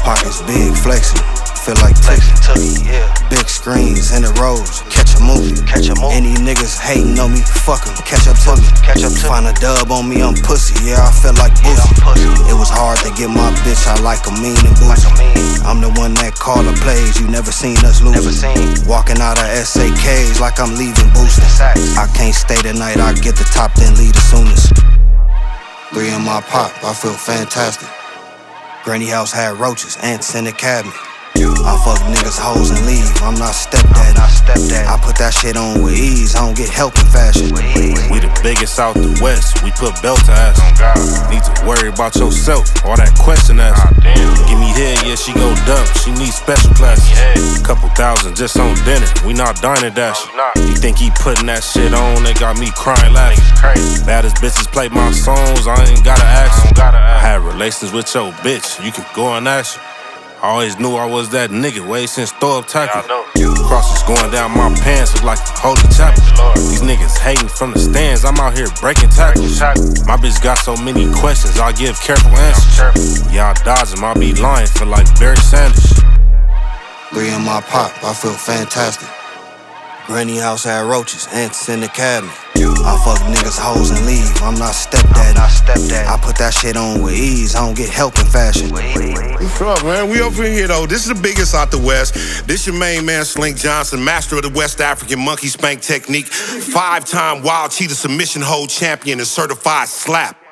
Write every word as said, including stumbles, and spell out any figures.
Pockets big, flexing. Feel like flexing to me, yeah. Big screens in the roads, catch a movie. Catch a movie. Any niggas hating on me, fuck 'em, catch up to me. Catch up to Find a dub on me, I'm pussy, yeah, I feel like Boosie. Yeah, pussy. It was hard to get my bitch, I like a mean and boozy. Like mean. I'm the one that call the plays, you never seen us lose. Never seen. Walking out of S A Ks like I'm leaving boosting. I can't stay tonight, I get the top, then leave the soonest. Three in my pop, I feel fantastic. Granny house had roaches, ants in the cabinet. I fuck niggas, hoes, and leave. I'm not stepdad. Not stepdad. I put that shit on with ease. I don't get help in fashion. We the biggest out the west. We put belt to ass. Need to worry about yourself. All that question ass. Give me head, yeah, she go dumb. She needs special classes. Couple thousand just on dinner. We not dining dash. You think he putting that shit on? They got me crying laughing. Baddest bitches play my songs. I ain't gotta ask. I had relations with your bitch. You could go and ask her. I always knew I was that nigga way since throw up tackle. Crosses going down my pants look like the holy chapel. These niggas hating from the stands, I'm out here breaking tackles. My bitch got so many questions, I give careful answers. Y'all dodging, I be lying, feel like Barry Sanders. Three in my pop, I feel fantastic. Granny house had roaches, ants in the cabinet. I fuck niggas, hoes, and leave. I'm not stepdad. Not stepdad. I put that shit on with ease. I don't get help in fashion. What's up, man? We over here though. This is the biggest out the West. This your main man, Slink Johnson, master of the West African monkey spank technique, five-time wild cheetah submission hold champion and certified slap.